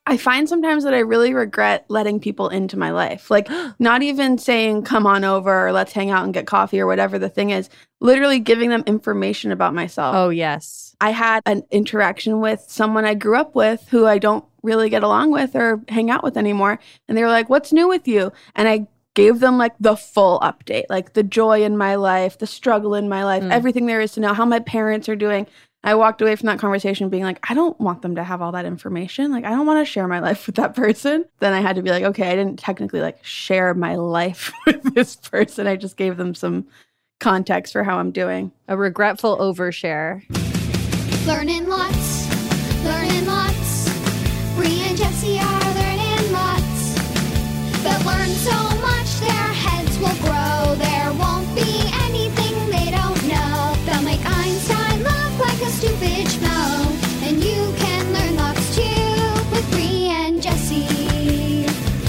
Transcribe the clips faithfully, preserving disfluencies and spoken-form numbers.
I find sometimes that I really regret letting people into my life. Like, not even saying, come on over or let's hang out and get coffee or whatever the thing is, literally giving them information about myself. Oh, yes. I had an interaction with someone I grew up with who I don't really get along with or hang out with anymore. And they were like, what's new with you? And I gave them like the full update, like the joy in my life, the struggle in my life, mm. everything there is to know, how my parents are doing. I walked away from that conversation being like, I don't want them to have all that information. Like, I don't want to share my life with that person. Then I had to be like, okay, I didn't technically like share my life with this person. I just gave them some context for how I'm doing. A regretful overshare. Learning lots, learning lots. Bree and Jesse are learning lots. They'll learn so much their heads will grow. There won't be anything they don't know. They'll make Einstein look like a stupid schmo. And you can learn lots too with Bree and Jesse.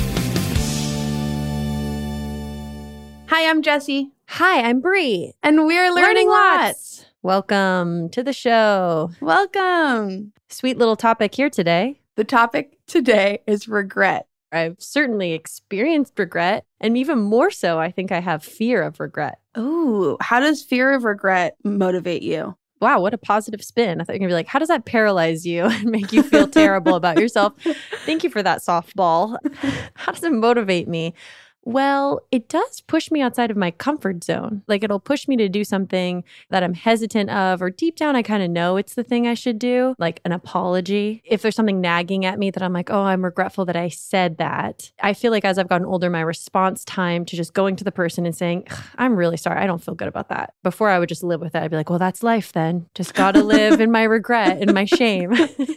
Hi, I'm Jesse. Hi, I'm Bree. And we're learning, learning lots. lots. Welcome to the show. Welcome. Sweet little topic here today. The topic today is regret. I've certainly experienced regret, and even more so, I think I have fear of regret. Ooh, how does fear of regret motivate you? Wow, what a positive spin. I thought you were going to be like, how does that paralyze you and make you feel terrible about yourself? Thank you for that softball. How does it motivate me? Well, it does push me outside of my comfort zone. Like, it'll push me to do something that I'm hesitant of, or deep down, I kind of know it's the thing I should do, like an apology. If there's something nagging at me that I'm like, oh, I'm regretful that I said that. I feel like as I've gotten older, my response time to just going to the person and saying, I'm really sorry, I don't feel good about that. Before I would just live with that. I'd be like, well, that's life then. Just got to live in my regret and my shame.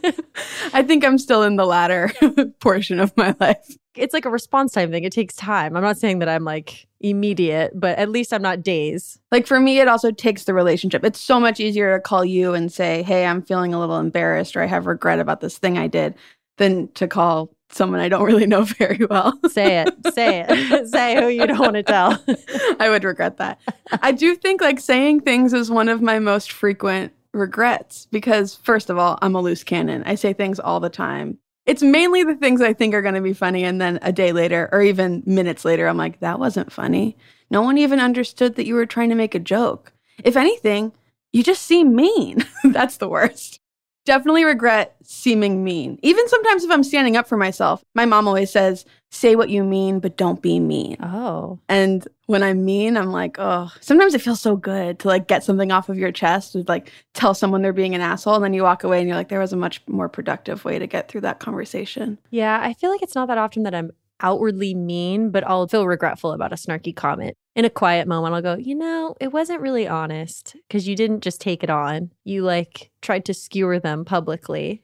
I think I'm still in the latter portion of my life. It's like a response time thing. It takes time. I'm not saying that I'm like immediate, but at least I'm not days. Like for me, it also takes the relationship. It's so much easier to call you and say, hey, I'm feeling a little embarrassed or I have regret about this thing I did than to call someone I don't really know very well. Say it. Say it. Say who you don't want to tell. I would regret that. I do think like saying things is one of my most frequent regrets because first of all, I'm a loose cannon. I say things all the time. It's mainly the things I think are going to be funny. And then a day later or even minutes later, I'm like, that wasn't funny. No one even understood that you were trying to make a joke. If anything, you just seem mean. That's the worst. Definitely regret seeming mean. Even sometimes if I'm standing up for myself, my mom always says, say what you mean, but don't be mean. Oh. And when I'm mean, I'm like, oh, sometimes it feels so good to like get something off of your chest, to like tell someone they're being an asshole. And then you walk away and you're like, there was a much more productive way to get through that conversation. Yeah, I feel like it's not that often that I'm outwardly mean, but I'll feel regretful about a snarky comment. In a quiet moment, I'll go, you know, it wasn't really honest because you didn't just take it on. You like tried to skewer them publicly.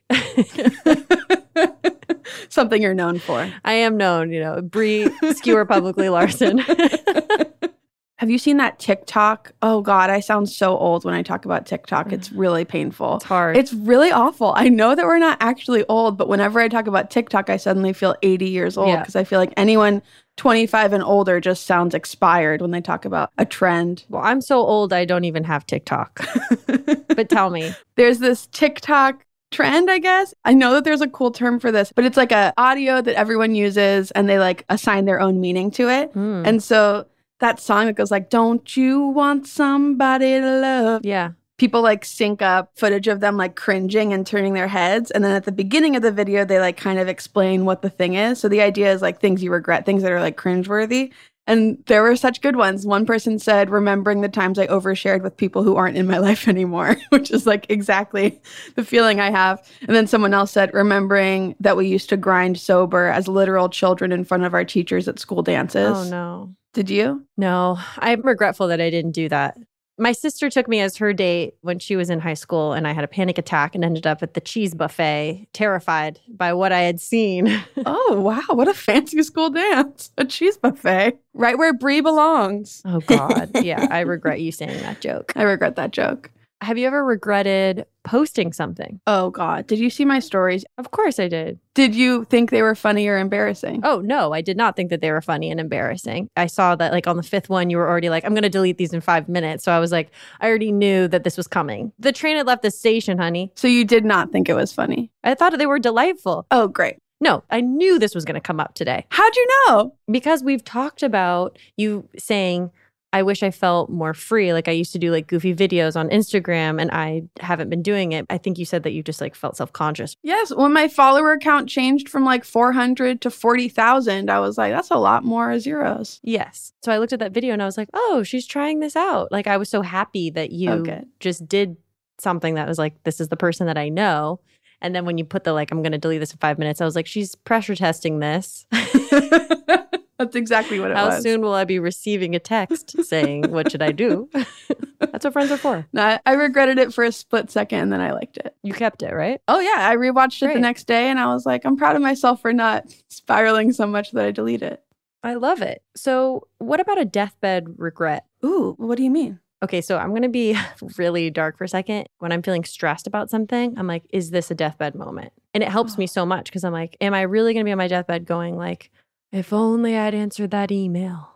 Something you're known for. I am known, you know, Bree skewer publicly Larson. Have you seen that TikTok? Oh God, I sound so old when I talk about TikTok. It's really painful. It's hard. It's really awful. I know that we're not actually old, but whenever I talk about TikTok, I suddenly feel eighty years old because yeah. I feel like anyone twenty-five and older just sounds expired when they talk about a trend. Well, I'm so old, I don't even have TikTok. But tell me. There's this TikTok trend, I guess. I know that there's a cool term for this, but it's like a audio that everyone uses and they like assign their own meaning to it. Mm. And so that song that goes like, don't you want somebody to love? Yeah. People like sync up footage of them like cringing and turning their heads. And then at the beginning of the video, they like kind of explain what the thing is. So the idea is like things you regret, things that are like cringeworthy. And there were such good ones. One person said, remembering the times I overshared with people who aren't in my life anymore, which is like exactly the feeling I have. And then someone else said, remembering that we used to grind sober as literal children in front of our teachers at school dances. Oh, no. Did you? No, I'm regretful that I didn't do that. My sister took me as her date when she was in high school, and I had a panic attack and ended up at the cheese buffet, terrified by what I had seen. Oh, wow. What a fancy school dance. A cheese buffet. Right where Bree belongs. Oh, God. Yeah, I regret you saying that joke. I regret that joke. Have you ever regretted posting something? Oh, God. Did you see my stories? Of course I did. Did you think they were funny or embarrassing? Oh, no, I did not think that they were funny and embarrassing. I saw that like on the fifth one, you were already like, I'm going to delete these in five minutes. So I was like, I already knew that this was coming. The train had left the station, honey. So you did not think it was funny? I thought they were delightful. Oh, great. No, I knew this was going to come up today. How'd you know? Because we've talked about you saying, I wish I felt more free. Like I used to do like goofy videos on Instagram and I haven't been doing it. I think you said that you just like felt self-conscious. Yes. When my follower count changed from like four hundred to forty thousand, I was like, that's a lot more zeros. Yes. So I looked at that video and I was like, oh, she's trying this out. Like I was so happy that you Okay. just did something that was like, this is the person that I know. And then when you put the like, I'm going to delete this in five minutes, I was like, she's pressure testing this. That's exactly what it How was. soon will I be receiving a text saying, what should I do? That's what friends are for. No, I, I regretted it for a split second and then I liked it. You kept it, right? Oh, yeah. I rewatched it Great. the next day and I was like, I'm proud of myself for not spiraling so much that I delete it. I love it. So what about a deathbed regret? Ooh, what do you mean? Okay, so I'm going to be really dark for a second. When I'm feeling stressed about something, I'm like, is this a deathbed moment? And it helps me so much because I'm like, am I really going to be on my deathbed going like, if only I'd answered that email?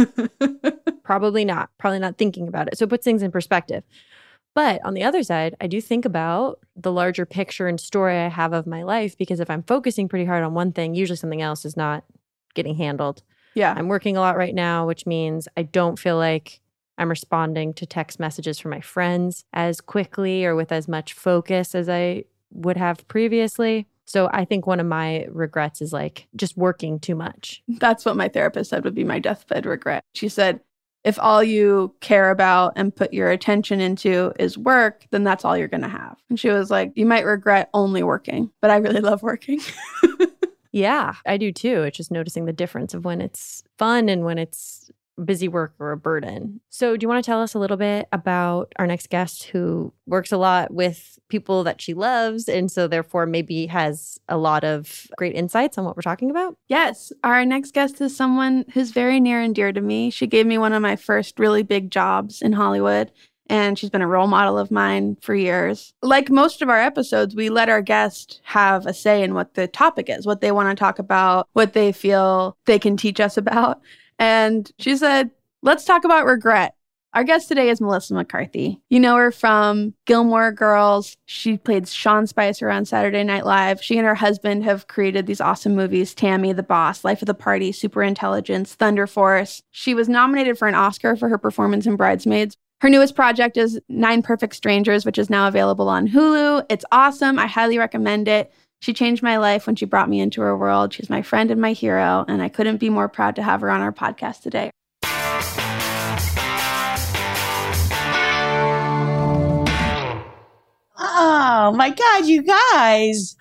Probably not. Probably not thinking about it. So it puts things in perspective. But on the other side, I do think about the larger picture and story I have of my life because if I'm focusing pretty hard on one thing, usually something else is not getting handled. Yeah. I'm working a lot right now, which means I don't feel like I'm responding to text messages from my friends as quickly or with as much focus as I would have previously. So I think one of my regrets is like just working too much. That's what my therapist said would be my deathbed regret. She said, if all you care about and put your attention into is work, then that's all you're going to have. And she was like, you might regret only working, but I really love working. Yeah, I do too. It's just noticing the difference of when it's fun and when it's busy work or a burden. So do you want to tell us a little bit about our next guest who works a lot with people that she loves and so therefore maybe has a lot of great insights on what we're talking about? Yes, our next guest is someone who's very near and dear to me. She gave me one of my first really big jobs in Hollywood, and she's been a role model of mine for years. Like most of our episodes, we let our guest have a say in what the topic is, what they want to talk about, what they feel they can teach us about. And she said, let's talk about regret. Our guest today is Melissa McCarthy. You know her from Gilmore Girls. She played Sean Spicer on Saturday Night Live. She and her husband have created these awesome movies, Tammy, The Boss, Life of the Party, Superintelligence, Thunder Force. She was nominated for an Oscar for her performance in Bridesmaids. Her newest project is Nine Perfect Strangers, which is now available on Hulu. It's awesome. I highly recommend it. She changed my life when she brought me into her world. She's my friend and my hero, and I couldn't be more proud to have her on our podcast today. Oh my God, you guys.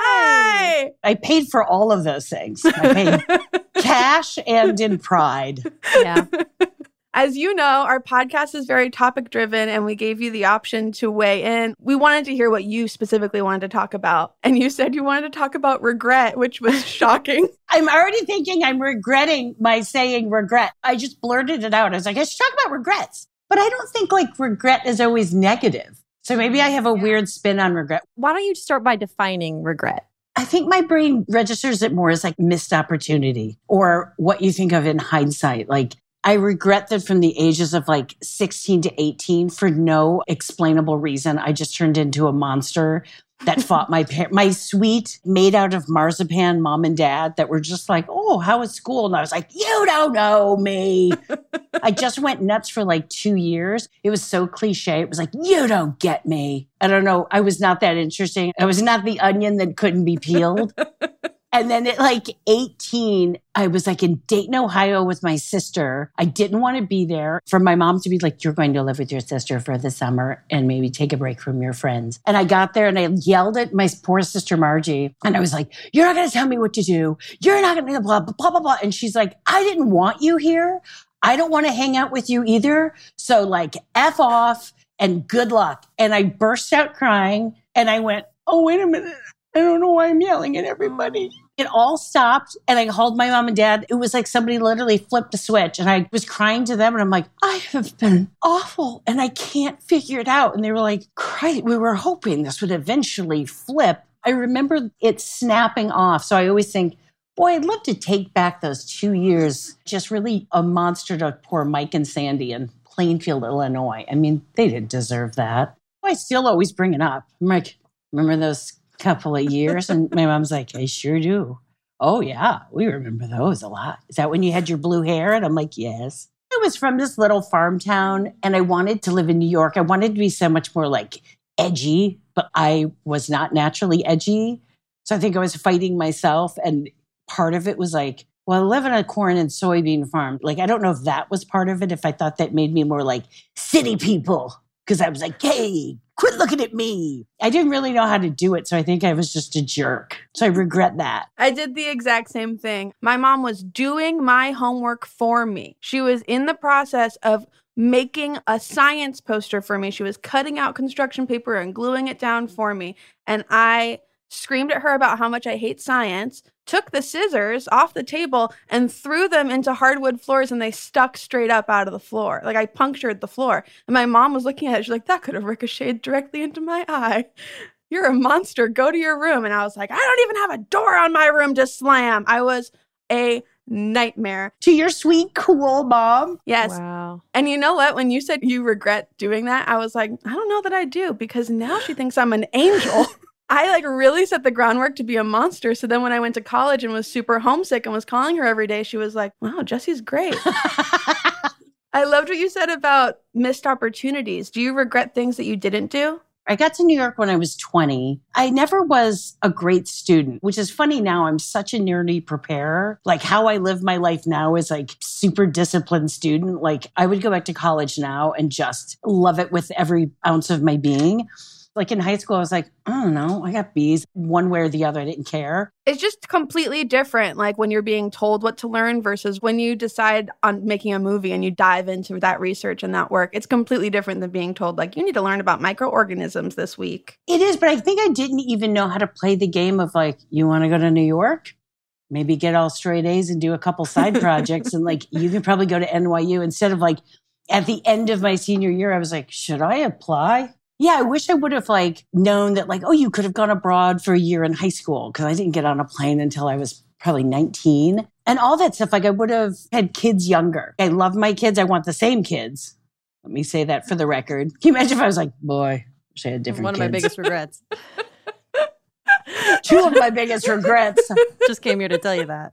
Hi! I paid for all of those things. I paid cash and in pride. Yeah. As you know, our podcast is very topic driven and we gave you the option to weigh in. We wanted to hear what you specifically wanted to talk about. And you said you wanted to talk about regret, which was shocking. I'm already thinking I'm regretting my saying regret. I just blurted it out. I was like, I should talk about regrets. But I don't think like regret is always negative. So maybe I have a weird spin on regret. Why don't you start by defining regret? I think my brain registers it more as like missed opportunity or what you think of in hindsight. Like, I regret that from the ages of like sixteen to eighteen, for no explainable reason, I just turned into a monster that fought my parents, my sweet, made out of marzipan mom and dad that were just like, oh, how was school? And I was like, you don't know me. I just went nuts for like two years. It was so cliche. It was like, you don't get me. I don't know. I was not that interesting. I was not the onion that couldn't be peeled. And then at like eighteen, I was like in Dayton, Ohio with my sister. I didn't want to be there. For my mom to be like, you're going to live with your sister for the summer and maybe take a break from your friends. And I got there and I yelled at my poor sister Margie. And I was like, you're not going to tell me what to do. You're not going to blah, blah, blah, blah, blah. And she's like, I didn't want you here. I don't want to hang out with you either. So like F off and good luck. And I burst out crying and I went, oh, wait a minute. I don't know why I'm yelling at everybody. It all stopped and I called my mom and dad. It was like somebody literally flipped a switch and I was crying to them and I'm like, I have been awful and I can't figure it out. And they were like, Christ, we were hoping this would eventually flip. I remember it snapping off. So I always think, boy, I'd love to take back those two years. Just really a monster to poor Mike and Sandy in Plainfield, Illinois. I mean, they didn't deserve that. I still always bring it up. I'm like, remember those couple of years. And my mom's like, I sure do. Oh, yeah, we remember those a lot. Is that when you had your blue hair? And I'm like, yes. I was from this little farm town and I wanted to live in New York. I wanted to be so much more like edgy, but I was not naturally edgy. So I think I was fighting myself. And part of it was like, well, I live in a corn and soybean farm. Like, I don't know if that was part of it, if I thought that made me more like city people. Because I was like, hey, quit looking at me. I didn't really know how to do it. So I think I was just a jerk. So I regret that. I did the exact same thing. My mom was doing my homework for me. She was in the process of making a science poster for me. She was cutting out construction paper and gluing it down for me. And I screamed at her about how much I hate science, took the scissors off the table and threw them into hardwood floors, and they stuck straight up out of the floor. Like, I punctured the floor. And my mom was looking at it. She's like, that could have ricocheted directly into my eye. You're a monster. Go to your room. And I was like, I don't even have a door on my room to slam. I was a nightmare. To your sweet, cool mom. Yes. Wow. And you know what? When you said you regret doing that, I was like, I don't know that I do, because now she thinks I'm an angel. I like really set the groundwork to be a monster. So then when I went to college and was super homesick and was calling her every day, she was like, wow, Jesse's great. I loved what you said about missed opportunities. Do you regret things that you didn't do? I got to New York when I was twenty. I never was a great student, which is funny now. I'm such a nerdy preparer. Like, how I live my life now is like super disciplined student. Like, I would go back to college now and just love it with every ounce of my being. Like in high school, I was like, I don't know, I got B's one way or the other. I didn't care. It's just completely different, like when you're being told what to learn versus when you decide on making a movie and you dive into that research and that work. It's completely different than being told, like, you need to learn about microorganisms this week. It is, but I think I didn't even know how to play the game of like, you want to go to New York? Maybe get all straight A's and do a couple side projects. And like, you could probably go to N Y U instead of like, at the end of my senior year, I was like, should I apply? Yeah, I wish I would have like known that like, oh, you could have gone abroad for a year in high school, because I didn't get on a plane until I was probably nineteen and all that stuff. Like, I would have had kids younger. I love my kids. I want the same kids. Let me say that for the record. Can you imagine if I was like, boy, wish I had different One kids. of my biggest regrets. Two of my biggest regrets. Just came here to tell you that.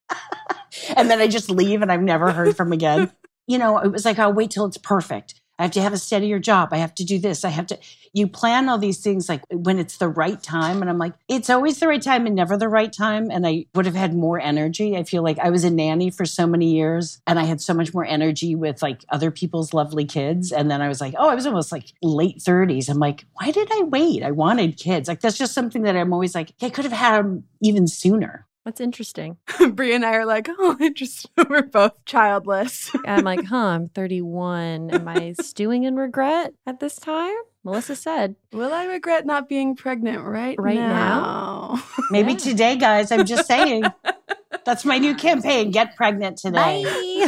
And then I just leave and I've never heard from again. You know, it was like, I'll wait till it's perfect. I have to have a steadier job. I have to do this. I have to, you plan all these things like when it's the right time. And I'm like, it's always the right time and never the right time. And I would have had more energy. I feel like I was a nanny for so many years and I had so much more energy with like other people's lovely kids. And then I was like, oh, I was almost like late thirties. I'm like, why did I wait? I wanted kids. Like, that's just something that I'm always like, I could have had them even sooner. What's interesting? Brie and I are like, oh, interesting. We're both childless. I'm like, huh, I'm thirty-one. Am I stewing in regret at this time? Melissa said. Will I regret not being pregnant right, Right now? Maybe Yeah. today, guys. I'm just saying. That's my new campaign. Get pregnant today.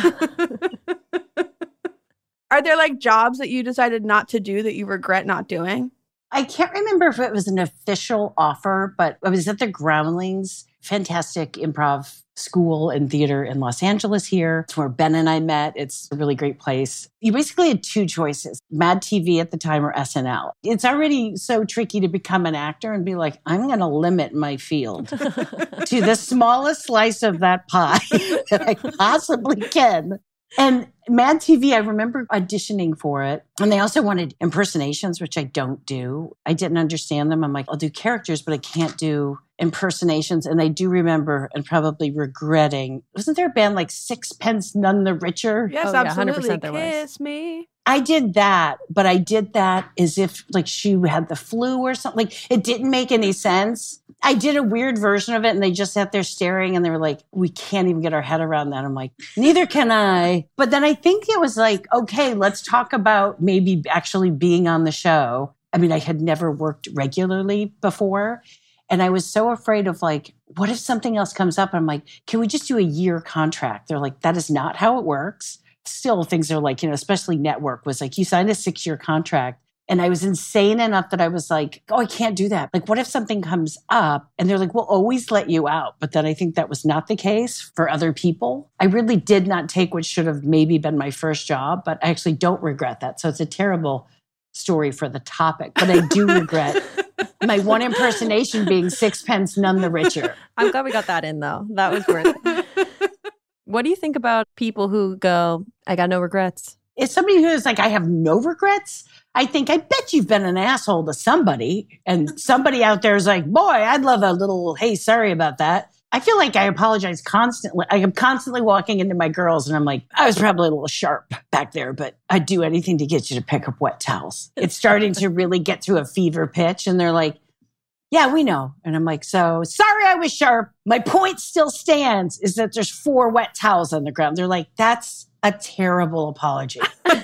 Bye. Are there like jobs that you decided not to do that you regret not doing? I can't remember if it was an official offer, but I was at the Groundlings, fantastic improv school and theater in Los Angeles here. It's where Ben and I met. It's a really great place. You basically had two choices, Mad T V at the time or S N L. It's already so tricky to become an actor and be like, I'm going to limit my field to the smallest slice of that pie that I possibly can. And Mad T V, I remember auditioning for it. And they also wanted impersonations, which I don't do. I didn't understand them. I'm like, I'll do characters, but I can't do impersonations. And I do remember and probably regretting, wasn't there a band like Sixpence None the Richer? Yes, Oh, yeah, absolutely. one hundred percent there was. Kiss me. I did that, but I did that as if like she had the flu or something. Like, it didn't make any sense. I did a weird version of it and they just sat there staring and they were like, we can't even get our head around that. I'm like, neither can I. But then I think it was like, okay, let's talk about maybe actually being on the show. I mean, I had never worked regularly before. And I was so afraid of like, what if something else comes up? I'm like, can we just do a year contract? They're like, that is not how it works. Still, things are like, you know, especially network was like, you signed a six year contract. And I was insane enough that I was like, oh, I can't do that. Like, what if something comes up? And they're like, we'll always let you out. But then I think that was not the case for other people. I really did not take what should have maybe been my first job, but I actually don't regret that. So it's a terrible story for the topic, but I do regret My one impersonation being sixpence none the richer. I'm glad we got that in, though. That was worth it. What do you think about people who go, I got no regrets? If somebody who's like, I have no regrets, I think, I bet you've been an asshole to somebody. And somebody out there is like, boy, I'd love a little, hey, sorry about that. I feel like I apologize constantly. I am constantly walking into my girls and I'm like, I was probably a little sharp back there, but I'd do anything to get you to pick up wet towels. It's starting to really get to a fever pitch. And they're like, yeah, we know. And I'm like, so sorry I was sharp. My point still stands is that there's four wet towels on the ground. They're like, that's a terrible apology.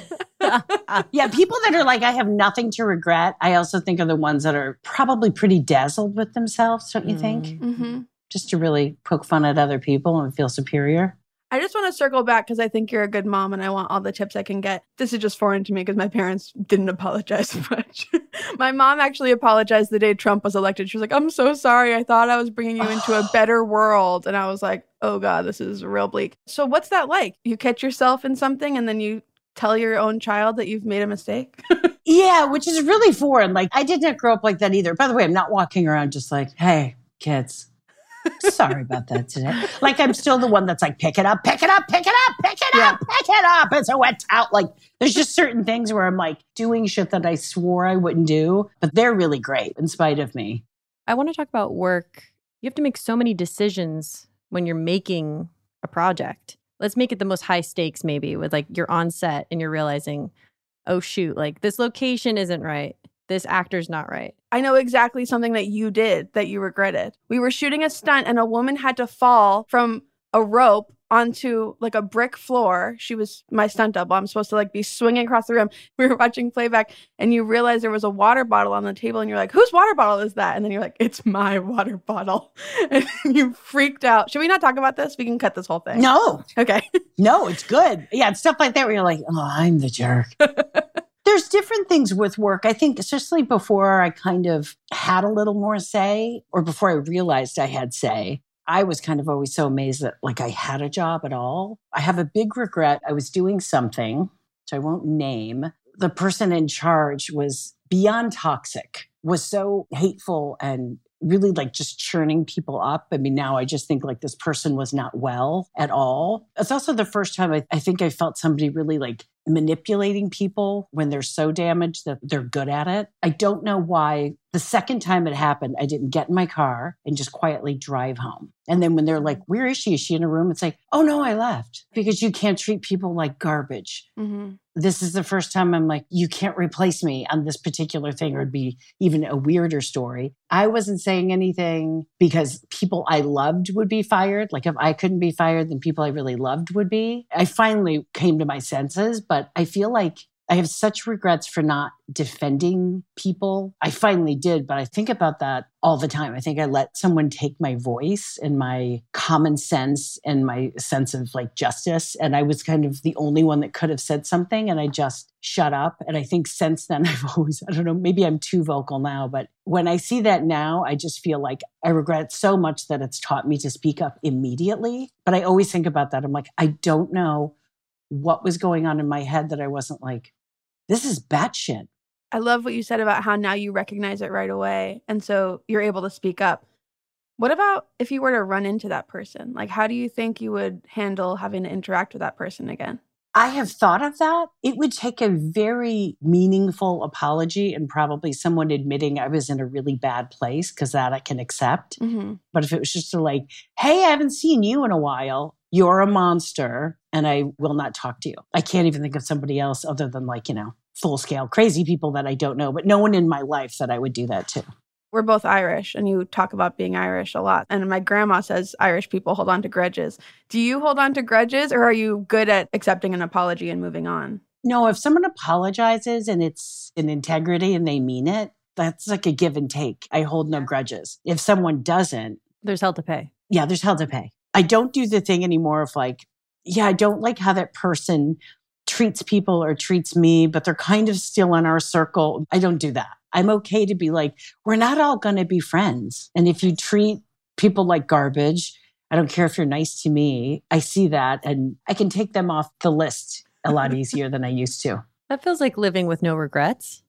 Yeah, people that are like, I have nothing to regret. I also think are the ones that are probably pretty dazzled with themselves, don't you think? Mm-hmm. Just to really poke fun at other people and feel superior. I just want to circle back because I think you're a good mom and I want all the tips I can get. This is just foreign to me because my parents didn't apologize much. My mom actually apologized the day Trump was elected. She was like, I'm so sorry. I thought I was bringing you into a better world. And I was like, oh God, this is real bleak. So what's that like? You catch yourself in something and then you tell your own child that you've made a mistake? Yeah, which is really foreign. Like, I did not grow up like that either. By the way, I'm not walking around just like, hey, kids. Sorry about that today. Like, I'm still the one that's like, pick it up, pick it up, pick it up, pick it Yeah. up, pick it up. It's a wet towel. Like, there's just certain things where I'm like doing shit that I swore I wouldn't do, but they're really great in spite of me. I want to talk about work. You have to make so many decisions when you're making a project. Let's make it the most high stakes, maybe, with like you're on set and you're realizing, oh, shoot, like this location isn't right. This actor's not right. I know exactly something that you did that you regretted. We were shooting a stunt and a woman had to fall from a rope onto like a brick floor. She was my stunt double. I'm supposed to like be swinging across the room. We were watching playback and you realize there was a water bottle on the table and you're like, whose water bottle is that? And then you're like, it's my water bottle. And you freaked out. Should we not talk about this? We can cut this whole thing. No, Okay. no, it's good. Yeah, it's stuff like that where you're like, oh, I'm the jerk. There's different things with work. I think especially before I kind of had a little more say or before I realized I had say, I was kind of always so amazed that like I had a job at all. I have a big regret. I was doing something, which I won't name. The person in charge was beyond toxic, was so hateful and really like just churning people up. I mean, now I just think like this person was not well at all. It's also the first time I, I think I felt somebody really like manipulating people when they're so damaged that they're good at it. I don't know why the second time it happened, I didn't get in my car and just quietly drive home. And then when they're like, where is she? Is she in a room? It's like, oh no, I left because you can't treat people like garbage. Mm-hmm. This is the first time I'm like, you can't replace me on this particular thing, or it'd be even a weirder story. I wasn't saying anything because people I loved would be fired. Like if I couldn't be fired, then people I really loved would be. I finally came to my senses, but I feel like I have such regrets for not defending people. I finally did, but I think about that all the time. I think I let someone take my voice and my common sense and my sense of like justice. And I was kind of the only one that could have said something and I just shut up. And I think since then I've always, I don't know, maybe I'm too vocal now, but when I see that now, I just feel like I regret so much that it's taught me to speak up immediately. But I always think about that. I'm like, I don't know what was going on in my head that I wasn't like, this is batshit. I love what you said about how now you recognize it right away. And so you're able to speak up. What about if you were to run into that person? Like, how do you think you would handle having to interact with that person again? I have thought of that. It would take a very meaningful apology and probably someone admitting I was in a really bad place, because that I can accept. Mm-hmm. But if it was just a like, hey, I haven't seen you in a while. You're a monster and I will not talk to you. I can't even think of somebody else other than like, you know, full scale crazy people that I don't know, but no one in my life that I would do that to. We're both Irish and you talk about being Irish a lot. And my grandma says Irish people hold on to grudges. Do you hold on to grudges or are you good at accepting an apology and moving on? No, if someone apologizes and it's in integrity and they mean it, that's like a give and take. I hold no grudges. If someone doesn't, There's hell to pay. yeah, there's hell to pay. I don't do the thing anymore of like, yeah, I don't like how that person treats people or treats me, but they're kind of still in our circle. I don't do that. I'm okay to be like, we're not all going to be friends. And if you treat people like garbage, I don't care if you're nice to me. I see that and I can take them off the list a lot easier than I used to. That feels like living with no regrets.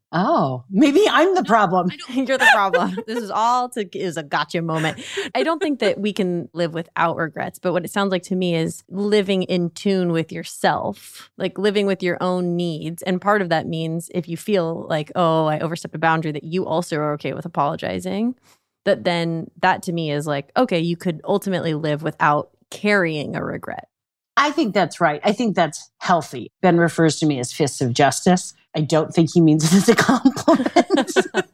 Oh, maybe I'm the problem. You're the problem. This is all to is a gotcha moment. I don't think that we can live without regrets, but what it sounds like to me is living in tune with yourself, like living with your own needs. And part of that means if you feel like, oh, I overstepped a boundary, that you also are okay with apologizing, that then that to me is like, okay, you could ultimately live without carrying a regret. I think that's right. I think that's healthy. Ben refers to me as fists of justice. I don't think he means it as a compliment.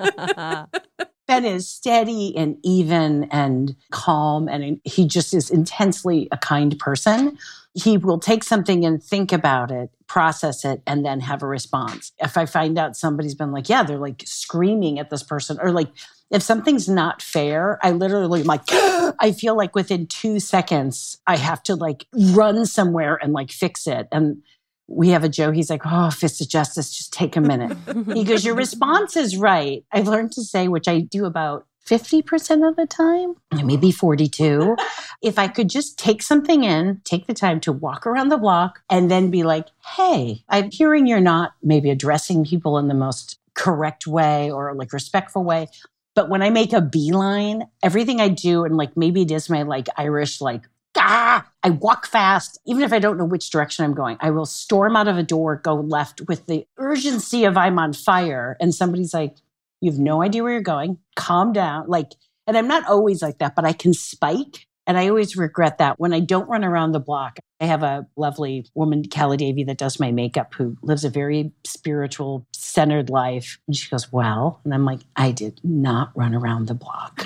Ben is steady and even and calm, and he just is intensely a kind person. He will take something and think about it, process it, and then have a response. If I find out somebody's been like, yeah, they're like screaming at this person, or like, if something's not fair, I literally am like, I feel like within two seconds, I have to like run somewhere and like fix it. And we have a joke. He's like, oh, fist of justice, just take a minute. He goes, your response is right. I've learned to say, which I do about fifty percent of the time, maybe forty-two. If I could just take something in, take the time to walk around the block and then be like, hey, I'm hearing you're not maybe addressing people in the most correct way or like respectful way. But when I make a beeline, everything I do, and like maybe it is my like Irish, like, ah, I walk fast, even if I don't know which direction I'm going. I will storm out of a door, go left with the urgency of I'm on fire. And somebody's like, you have no idea where you're going. Calm down. Like, and I'm not always like that, but I can spike. And I always regret that when I don't run around the block. I have a lovely woman, Callie Davey, that does my makeup, who lives a very spiritual, centered life. And she goes, well, and I'm like, I did not run around the block.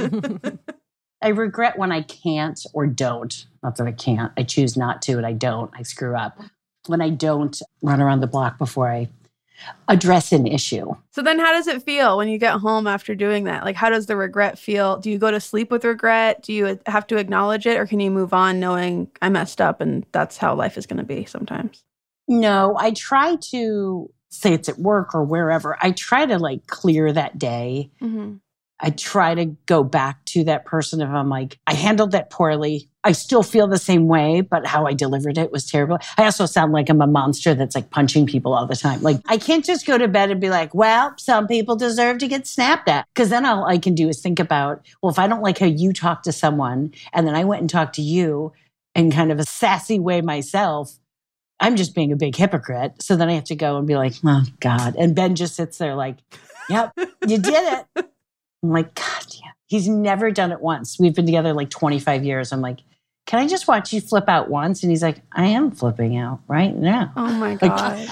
I regret when I can't or don't. Not that I can't. I choose not to, and I don't. I screw up. When I don't run around the block before I address an issue. So then how does it feel when you get home after doing that? Like, how does the regret feel? Do you go to sleep with regret? Do you have to acknowledge it, or can you move on knowing I messed up and that's how life is going to be sometimes? No, I try to say it's at work or wherever. I try to like clear that day. Mm-hmm. I try to go back to that person if I'm like, I handled that poorly. I still feel the same way, but how I delivered it was terrible. I also sound like I'm a monster that's like punching people all the time. Like, I can't just go to bed and be like, well, some people deserve to get snapped at. Because then all I can do is think about, well, if I don't like how you talk to someone, and then I went and talked to you in kind of a sassy way myself, I'm just being a big hypocrite. So then I have to go and be like, oh, God. And Ben just sits there like, yep, you did it. I'm like, God damn. He's never done it once. We've been together like twenty-five years. I'm like, can I just watch you flip out once? And he's like, I am flipping out right now. Oh my God. Like,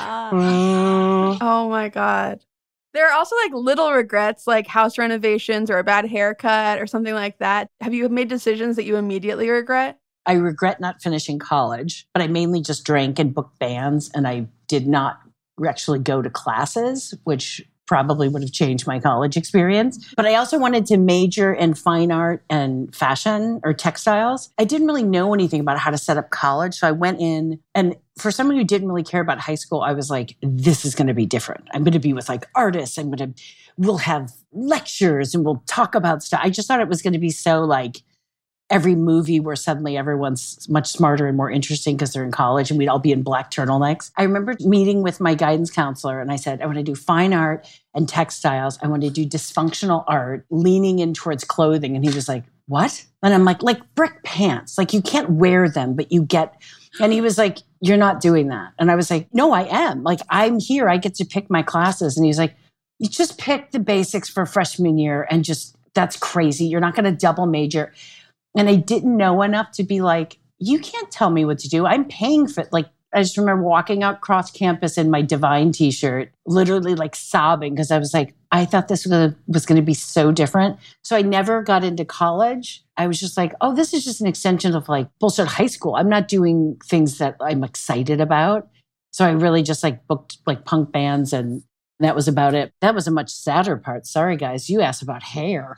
oh my God. There are also like little regrets, like house renovations or a bad haircut or something like that. Have you made decisions that you immediately regret? I regret not finishing college, but I mainly just drank and booked bands, and I did not actually go to classes, which probably would have changed my college experience. But I also wanted to major in fine art and fashion or textiles. I didn't really know anything about how to set up college. So I went in, and for someone who didn't really care about high school, I was like, this is going to be different. I'm going to be with like artists. I'm going to, we'll have lectures and we'll talk about stuff. I just thought it was going to be so like every movie where suddenly everyone's much smarter and more interesting because they're in college, and we'd all be in black turtlenecks. I remember meeting with my guidance counselor, and I said, I want to do fine art and textiles. I want to do dysfunctional art, leaning in towards clothing. And he was like, what? And I'm like, like brick pants. Like, you can't wear them, but you get... And he was like, you're not doing that. And I was like, no, I am. Like, I'm here. I get to pick my classes. And he's like, you just pick the basics for freshman year, and just, that's crazy. You're not going to double major. And I didn't know enough to be like, you can't tell me what to do. I'm paying for it. Like, I just remember walking out cross campus in my Divine t-shirt, literally like sobbing, because I was like, I thought this was gonna, was going to be so different. So I never got into college. I was just like, oh, this is just an extension of like bullshit high school. I'm not doing things that I'm excited about. So I really just like booked like punk bands, and that was about it. That was a much sadder part. Sorry, guys. You asked about hair.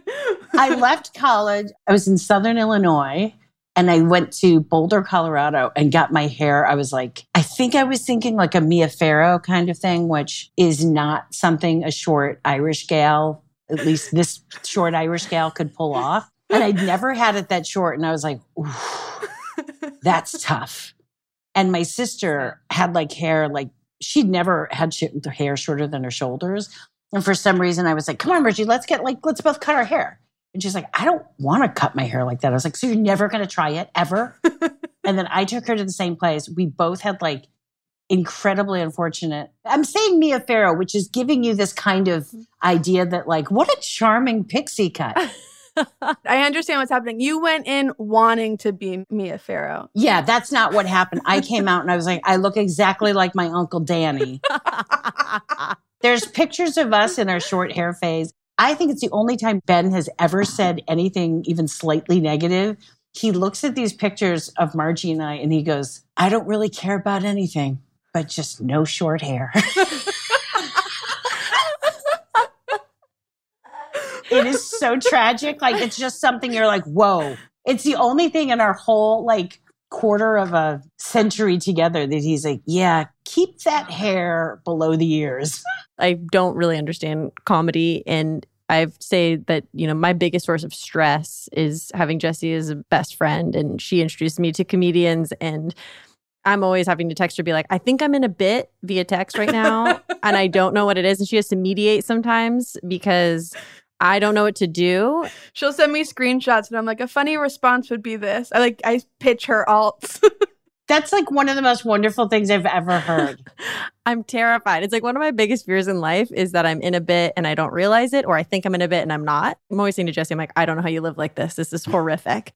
I left college. I was in Southern Illinois, and I went to Boulder, Colorado, and got my hair. I was like, I think I was thinking like a Mia Farrow kind of thing, which is not something a short Irish gal, at least this short Irish gal, could pull off. And I'd never had it that short. And I was like, ooh, that's tough. And my sister had like hair like she'd never had sh- hair shorter than her shoulders. And for some reason I was like, come on, Bridget, let's get like, let's both cut our hair. And she's like, I don't want to cut my hair like that. I was like, so you're never going to try it ever? And then I took her to the same place. We both had like incredibly unfortunate. I'm saying Mia Farrow, which is giving you this kind of idea that like, what a charming pixie cut. I understand what's happening. You went in wanting to be Mia Farrow. Yeah, that's not what happened. I came out and I was like, I look exactly like my Uncle Danny. There's pictures of us in our short hair phase. I think it's the only time Ben has ever said anything even slightly negative. He looks at these pictures of Margie and I and he goes, I don't really care about anything, but just no short hair. It is so tragic. Like, it's just something you're like, whoa. It's the only thing in our whole like quarter of a century together that he's like, yeah, keep that hair below the ears. I don't really understand comedy. And I say that, you know, my biggest source of stress is having Jessie as a best friend. And she introduced me to comedians. And I'm always having to text her, be like, I think I'm in a bit via text right now. And I don't know what it is. And she has to mediate sometimes because I don't know what to do. She'll send me screenshots and I'm like, a funny response would be this. I like, I pitch her alts. That's like one of the most wonderful things I've ever heard. I'm terrified. It's like one of my biggest fears in life is that I'm in a bit and I don't realize it, or I think I'm in a bit and I'm not. I'm always saying to Jessie, I'm like, I don't know how you live like this. This is horrific.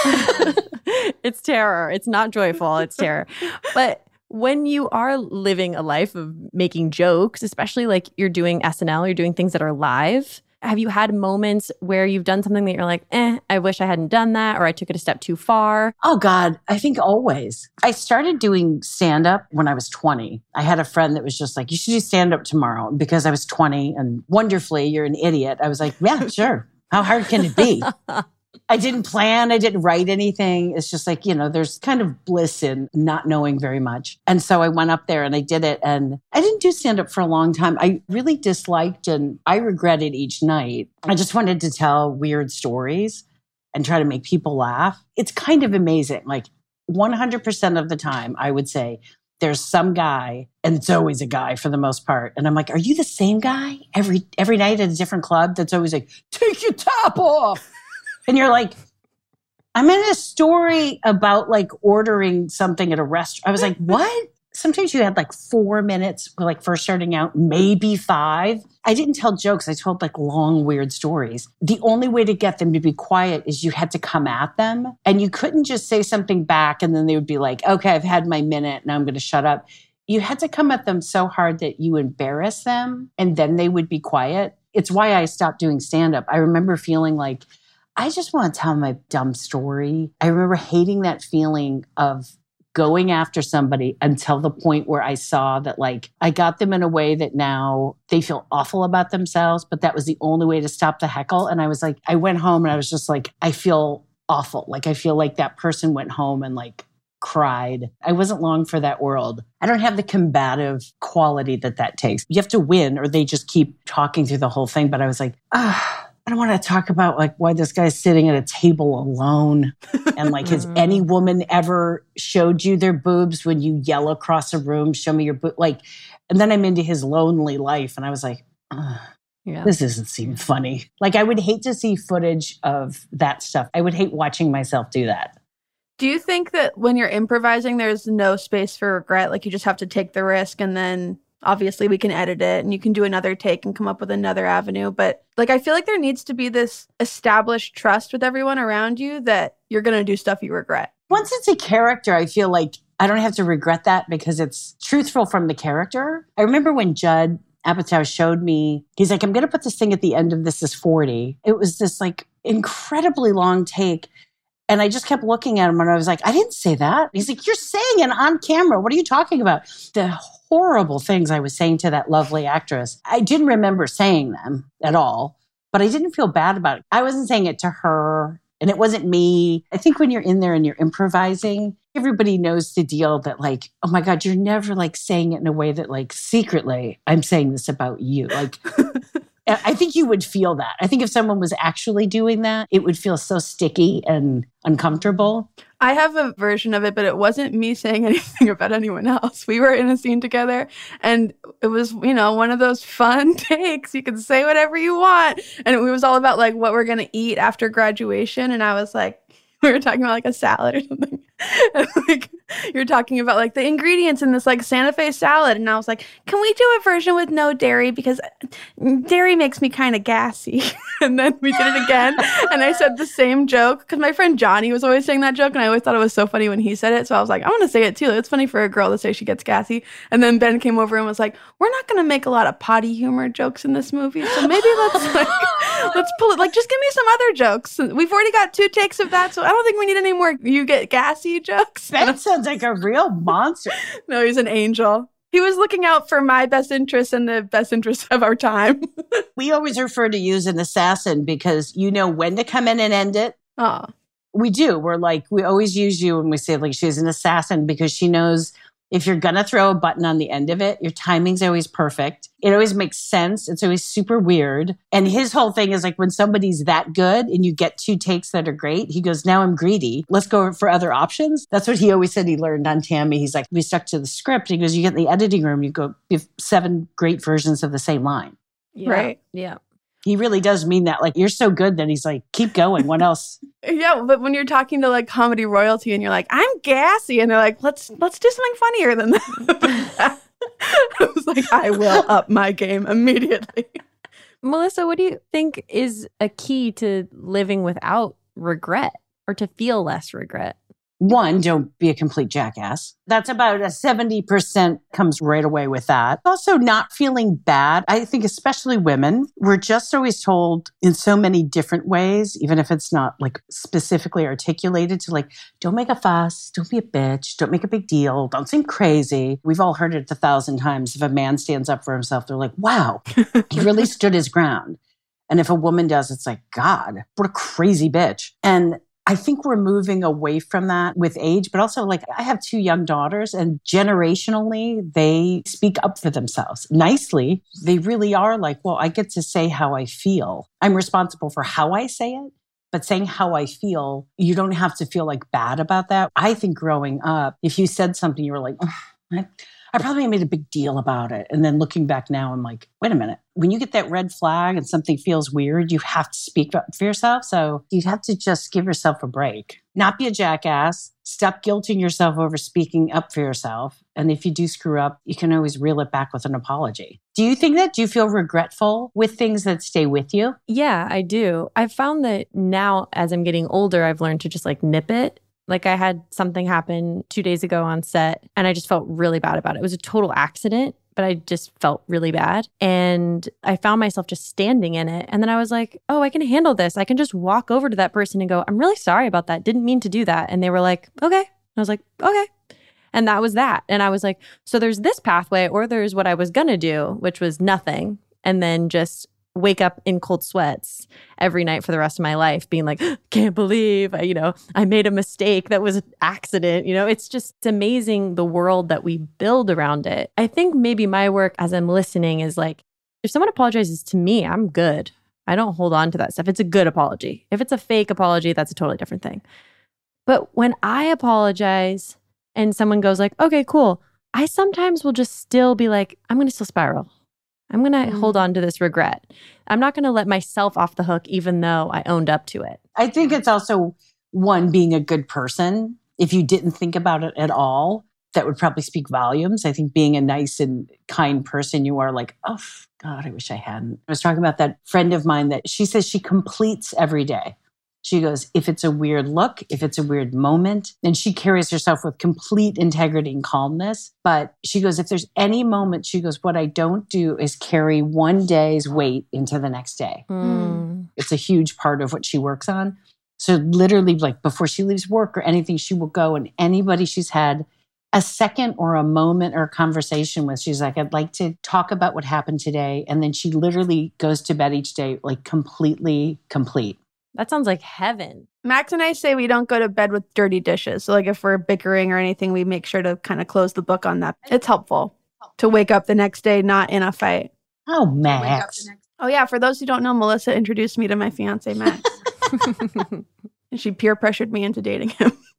It's terror. It's not joyful. It's terror. But when you are living a life of making jokes, especially like you're doing S N L, you're doing things that are live, have you had moments where you've done something that you're like, eh, I wish I hadn't done that, or I took it a step too far? Oh, God. I think always. I started doing stand-up when I was twenty. I had a friend that was just like, you should do stand-up tomorrow. Because I was twenty and wonderfully, you're an idiot. I was like, yeah, sure. How hard can it be? I didn't plan. I didn't write anything. It's just like, you know, there's kind of bliss in not knowing very much. And so I went up there and I did it. And I didn't do stand-up for a long time. I really disliked and I regretted each night. I just wanted to tell weird stories and try to make people laugh. It's kind of amazing. Like one hundred percent of the time, I would say, there's some guy, and it's always a guy for the most part. And I'm like, are you the same guy every every night at a different club that's always like, take your top off? And you're like, I'm in a story about like ordering something at a restaurant. I was like, what? Sometimes you had like four minutes, like first starting out, maybe five. I didn't tell jokes. I told like long, weird stories. The only way to get them to be quiet is you had to come at them. And you couldn't just say something back and then they would be like, okay, I've had my minute. Now I'm going to shut up. You had to come at them so hard that you embarrass them and then they would be quiet. It's why I stopped doing stand-up. I remember feeling like, I just want to tell my dumb story. I remember hating that feeling of going after somebody until the point where I saw that like I got them in a way that now they feel awful about themselves, but that was the only way to stop the heckle. And I was like, I went home and I was just like, I feel awful. Like I feel like that person went home and like cried. I wasn't long for that world. I don't have the combative quality that that takes. You have to win or they just keep talking through the whole thing. But I was like, ah. I don't want to talk about like why this guy's sitting at a table alone and like has any woman ever showed you their boobs when you yell across a room, show me your boob, like, and then I'm into his lonely life and I was like, oh, yeah. This doesn't seem funny. Like I would hate to see footage of that stuff. I would hate watching myself do that. Do you think that when you're improvising, there's no space for regret? Like you just have to take the risk and then obviously we can edit it and you can do another take and come up with another avenue. But like, I feel like there needs to be this established trust with everyone around you that you're going to do stuff you regret. Once it's a character, I feel like I don't have to regret that because it's truthful from the character. I remember when Judd Apatow showed me, he's like, I'm going to put this thing at the end of This Is forty. It was this like incredibly long take. And I just kept looking at him and I was like, I didn't say that. He's like, you're saying it on camera. What are you talking about? The horrible things I was saying to that lovely actress. I didn't remember saying them at all, but I didn't feel bad about it. I wasn't saying it to her and it wasn't me. I think when you're in there and you're improvising, everybody knows the deal that like, oh my God, you're never like saying it in a way that like secretly I'm saying this about you. Like, I think you would feel that. I think if someone was actually doing that, it would feel so sticky and uncomfortable. I have a version of it, but it wasn't me saying anything about anyone else. We were in a scene together, and it was, you know, one of those fun takes. You can say whatever you want. And it was all about like what we're going to eat after graduation. And I was like, we were talking about like a salad or something. And like you're talking about like the ingredients in this like Santa Fe salad. And I was like, can we do a version with no dairy? Because dairy makes me kind of gassy. And then we did it again. And I said the same joke because my friend Johnny was always saying that joke. And I always thought it was so funny when he said it. So I was like, I want to say it too. It's funny for a girl to say she gets gassy. And then Ben came over and was like, we're not going to make a lot of potty humor jokes in this movie. So maybe let's like, let's pull it. Like, just give me some other jokes. We've already got two takes of that. So I don't think we need any more you get gassy jokes. That sounds like a real monster. No, he's an angel. He was looking out for my best interests and the best interests of our time. We always refer to you as an assassin because you know when to come in and end it. Oh, We do. We're like, we always use you when we say like she's an assassin because she knows if you're going to throw a button on the end of it, your timing's always perfect. It always makes sense. It's always super weird. And his whole thing is like when somebody's that good and you get two takes that are great, he goes, now I'm greedy. Let's go for other options. That's what he always said he learned on Tammy. He's like, we stuck to the script. He goes, you get in the editing room, you go, you have seven great versions of the same line. Yeah. Right. Yeah. He really does mean that. Like, you're so good that he's like, keep going. What else? yeah. But when you're talking to like comedy royalty and you're like, I'm gassy. And they're like, let's, let's do something funnier than that. I was like, I will up my game immediately. Melissa, what do you think is a key to living without regret or to feel less regret? One, don't be a complete jackass. That's about a seventy percent comes right away with that. Also, not feeling bad. I think especially women, we're just always told in so many different ways, even if it's not like specifically articulated to like, don't make a fuss, don't be a bitch, don't make a big deal, don't seem crazy. We've all heard it a thousand times. If a man stands up for himself, they're like, wow, he really stood his ground. And if a woman does, it's like, God, what a crazy bitch. And I think we're moving away from that with age, but also like I have two young daughters and generationally, they speak up for themselves nicely. They really are like, well, I get to say how I feel. I'm responsible for how I say it, but saying how I feel, you don't have to feel like bad about that. I think growing up, if you said something, you were like, oh, I, I probably made a big deal about it. And then looking back now, I'm like, wait a minute. When you get that red flag and something feels weird, you have to speak up for yourself. So you have to just give yourself a break. Not be a jackass. Stop guilting yourself over speaking up for yourself. And if you do screw up, you can always reel it back with an apology. Do you think that? Do you feel regretful with things that stay with you? Yeah, I do. I've found that now as I'm getting older, I've learned to just like nip it. Like I had something happen two days ago on set and I just felt really bad about it. It was a total accident, but I just felt really bad. And I found myself just standing in it. And then I was like, oh, I can handle this. I can just walk over to that person and go, I'm really sorry about that. Didn't mean to do that. And they were like, okay. And I was like, okay. And that was that. And I was like, so there's this pathway or there's what I was going to do, which was nothing. And then just wake up in cold sweats every night for the rest of my life being like, can't believe I, you know, I made a mistake. That was an accident. You know, it's just it's amazing the world that we build around it. I think maybe my work as I'm listening is like, if someone apologizes to me, I'm good. I don't hold on to that stuff. It's a good apology. If it's a fake apology, that's a totally different thing. But when I apologize and someone goes like, okay, cool. I sometimes will just still be like, I'm going to still spiral. I'm going to mm. hold on to this regret. I'm not going to let myself off the hook, even though I owned up to it. I think it's also one, being a good person. If you didn't think about it at all, that would probably speak volumes. I think being a nice and kind person, you are like, oh, God, I wish I hadn't. I was talking about that friend of mine that she says she completes every day. She goes, if it's a weird look, if it's a weird moment, and she carries herself with complete integrity and calmness. But she goes, if there's any moment, she goes, what I don't do is carry one day's weight into the next day. Mm. It's a huge part of what she works on. So literally, like before she leaves work or anything, she will go and anybody she's had a second or a moment or a conversation with, she's like, I'd like to talk about what happened today. And then she literally goes to bed each day, like completely complete. That sounds like heaven. Max and I say we don't go to bed with dirty dishes. So like if we're bickering or anything, we make sure to kind of close the book on that. It's helpful to wake up the next day not in a fight. Oh, Max. Oh, yeah. For those who don't know, Melissa introduced me to my fiance, Max. And she peer pressured me into dating him.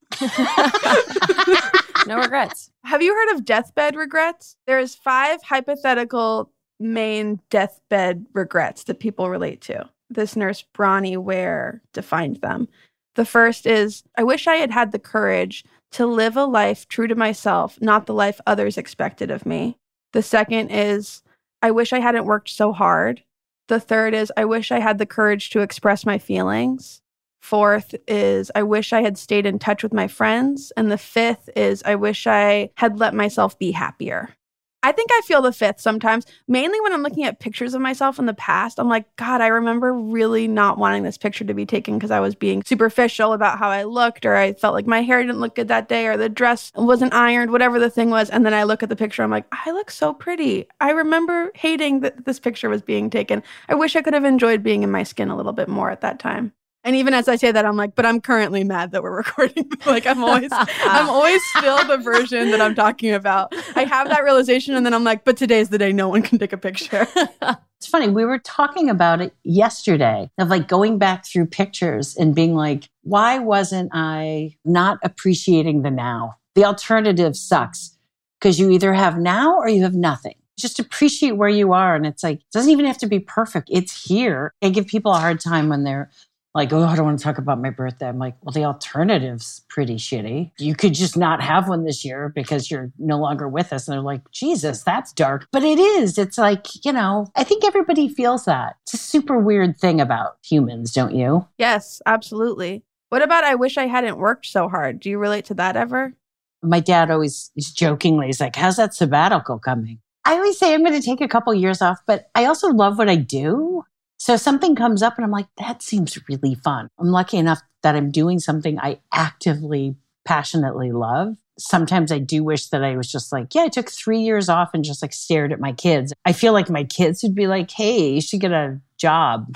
No regrets. Have you heard of deathbed regrets? There's five hypothetical main deathbed regrets that people relate to. This nurse, Bronnie Ware, defined them. The first is, I wish I had had the courage to live a life true to myself, not the life others expected of me. The second is, I wish I hadn't worked so hard. The third is, I wish I had the courage to express my feelings. Fourth is, I wish I had stayed in touch with my friends. And the fifth is, I wish I had let myself be happier. I think I feel the fifth sometimes, mainly when I'm looking at pictures of myself in the past. I'm like, God, I remember really not wanting this picture to be taken because I was being superficial about how I looked, or I felt like my hair didn't look good that day, or the dress wasn't ironed, whatever the thing was. And then I look at the picture, I'm like, I look so pretty. I remember hating that this picture was being taken. I wish I could have enjoyed being in my skin a little bit more at that time. And even as I say that, I'm like, but I'm currently mad that we're recording. Like I'm always, I'm always still the version that I'm talking about. I have that realization, and then I'm like, but today's the day no one can take a picture. It's funny. We were talking about it yesterday of like going back through pictures and being like, why wasn't I not appreciating the now? The alternative sucks because you either have now or you have nothing. Just appreciate where you are. And it's like, it doesn't even have to be perfect. It's here. I give people a hard time when they're like, oh, I don't want to talk about my birthday. I'm like, well, the alternative's pretty shitty. You could just not have one this year because you're no longer with us. And they're like, Jesus, that's dark. But it is. It's like, you know, I think everybody feels that. It's a super weird thing about humans, don't you? Yes, absolutely. What about I wish I hadn't worked so hard? Do you relate to that ever? My dad always is jokingly, he's like, how's that sabbatical coming? I always say I'm going to take a couple years off, but I also love what I do. So something comes up and I'm like, that seems really fun. I'm lucky enough that I'm doing something I actively, passionately love. Sometimes I do wish that I was just like, yeah, I took three years off and just like stared at my kids. I feel like my kids would be like, hey, you should get a job.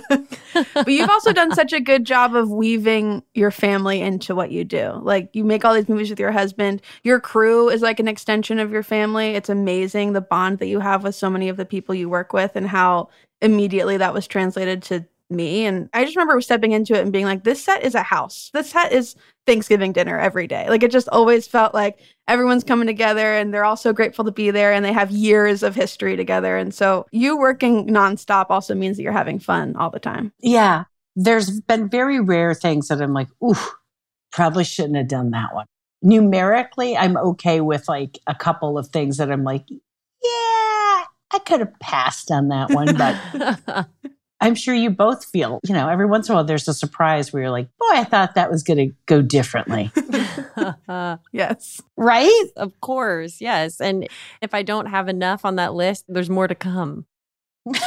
But you've also done such a good job of weaving your family into what you do. Like you make all these movies with your husband. Your crew is like an extension of your family. It's amazing the bond that you have with so many of the people you work with and how immediately that was translated to me. And I just remember stepping into it and being like, this set is a house. This set is Thanksgiving dinner every day. Like it just always felt like everyone's coming together and they're all so grateful to be there and they have years of history together. And so you working nonstop also means that you're having fun all the time. Yeah. There's been very rare things that I'm like, ooh, probably shouldn't have done that one. Numerically, I'm okay with like a couple of things that I'm like, yeah, I could have passed on that one, but I'm sure you both feel, you know, every once in a while there's a surprise where you're like, boy, I thought that was going to go differently. Yes. Right? Of course. Yes. And if I don't have enough on that list, there's more to come. That's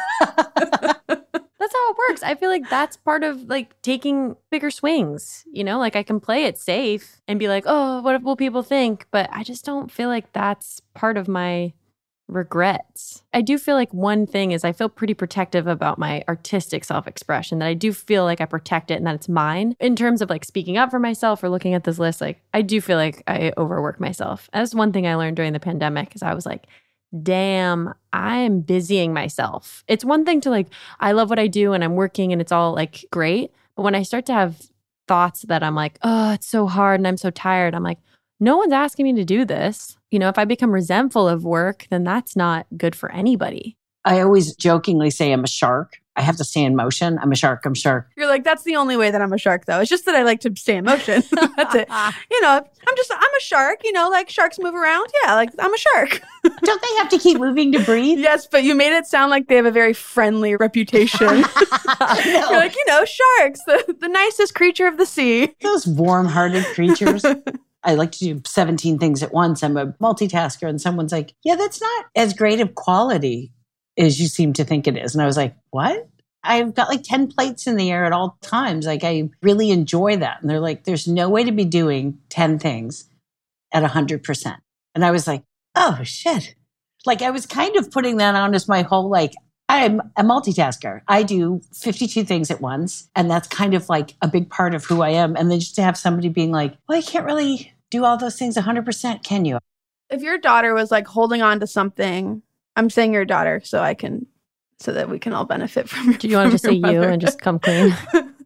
how it works. I feel like that's part of like taking bigger swings, you know, like I can play it safe and be like, oh, what will people think? But I just don't feel like that's part of my regrets. I do feel like one thing is I feel pretty protective about my artistic self-expression, that I do feel like I protect it and that it's mine. In terms of like speaking up for myself or looking at this list, like I do feel like I overwork myself. That's one thing I learned during the pandemic is I was like, damn, I'm busying myself. It's one thing to like, I love what I do and I'm working and it's all like great. But when I start to have thoughts that I'm like, oh, it's so hard and I'm so tired, I'm like, no one's asking me to do this. You know, if I become resentful of work, then that's not good for anybody. I always jokingly say I'm a shark. I have to stay in motion. I'm a shark. I'm shark. You're like, that's the only way that I'm a shark, though. It's just that I like to stay in motion. That's it. You know, I'm just, I'm a shark, you know, like sharks move around. Yeah, like I'm a shark. Don't they have to keep moving to breathe? Yes, but you made it sound like they have a very friendly reputation. You're like, you know, sharks, the, the nicest creature of the sea. Those warm-hearted creatures. I like to do seventeen things at once. I'm a multitasker. And someone's like, yeah, that's not as great of quality as you seem to think it is. And I was like, what? I've got like ten plates in the air at all times. Like I really enjoy that. And they're like, there's no way to be doing ten things at one hundred percent. And I was like, oh, shit. Like I was kind of putting that on as my whole, like, I'm a multitasker. I do fifty-two things at once. And that's kind of like a big part of who I am. And then just to have somebody being like, well, I can't really do all those things one hundred percent, can you? If your daughter was like holding on to something, I'm saying your daughter so I can, so that we can all benefit from your Do you want to just say you and just come clean?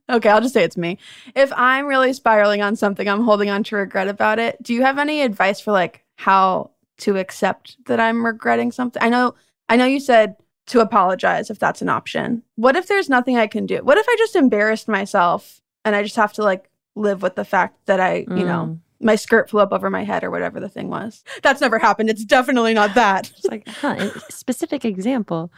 Okay, I'll just say it's me. If I'm really spiraling on something, I'm holding on to regret about it. Do you have any advice for like how to accept that I'm regretting something? I know, I know you said to apologize if that's an option. What if there's nothing I can do? What if I just embarrassed myself and I just have to like live with the fact that I, mm. you know, my skirt flew up over my head or whatever the thing was? That's never happened. It's definitely not that. It's like, huh, specific example.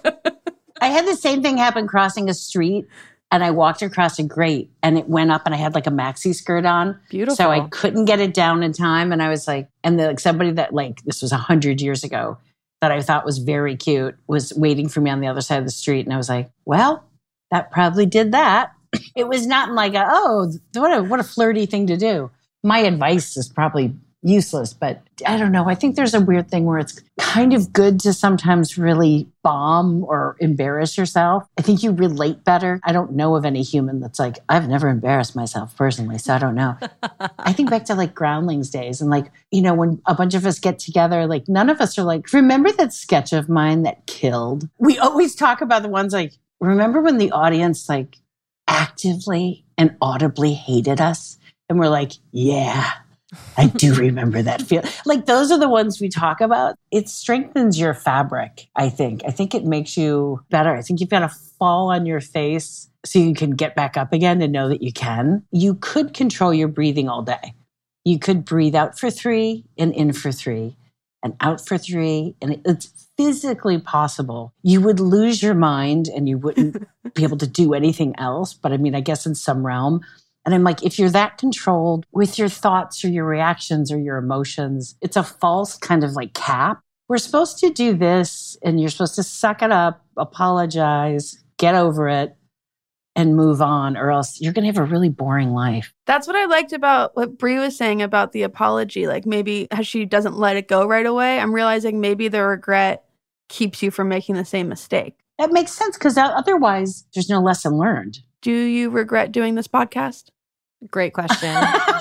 I had the same thing happen crossing a street. And I walked across a grate and it went up and I had like a maxi skirt on. Beautiful. So I couldn't get it down in time. And I was like, and the, like somebody that like, this was a hundred years ago that I thought was very cute was waiting for me on the other side of the street. And I was like, well, that probably did that. It was not like, a, oh, what a, what a flirty thing to do. My advice is probably useless, but I don't know. I think there's a weird thing where it's kind of good to sometimes really bomb or embarrass yourself. I think you relate better. I don't know of any human that's like, I've never embarrassed myself personally, so I don't know. I think back to like Groundlings days and like, you know, when a bunch of us get together, like none of us are like, remember that sketch of mine that killed? We always talk about the ones like, remember when the audience like actively and audibly hated us? And we're like, yeah. I do remember that feel. Like those are the ones we talk about. It strengthens your fabric, I think. I think it makes you better. I think you've got to fall on your face so you can get back up again and know that you can. You could control your breathing all day. You could breathe out for three and in for three and out for three. And it's physically possible. You would lose your mind and you wouldn't be able to do anything else. But I mean, I guess in some realm. And I'm like, if you're that controlled with your thoughts or your reactions or your emotions, it's a false kind of like cap. We're supposed to do this and you're supposed to suck it up, apologize, get over it, and move on, or else you're going to have a really boring life. That's what I liked about what Brie was saying about the apology. Like maybe how she doesn't let it go right away. I'm realizing maybe the regret keeps you from making the same mistake. That makes sense because otherwise there's no lesson learned. Do you regret doing this podcast? Great question.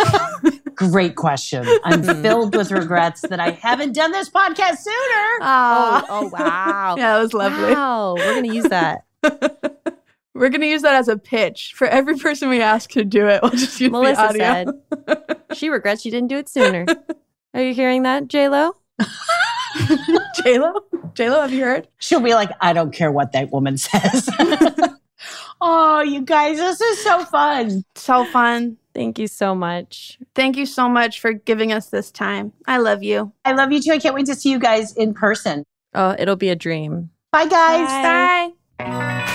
Great question. I'm filled with regrets that I haven't done this podcast sooner. Oh, oh wow. Yeah, it was lovely. Wow. We're going to use that. We're going to use that as a pitch. For every person we ask to do it, we'll just use Melissa the audio. said she regrets she didn't do it sooner. Are you hearing that, J-Lo? J-Lo? J-Lo, have you heard? She'll be like, I don't care what that woman says. Oh, you guys, this is so fun. So fun. Thank you so much. Thank you so much for giving us this time. I love you. I love you too. I can't wait to see you guys in person. Oh, it'll be a dream. Bye, guys. Bye. Bye.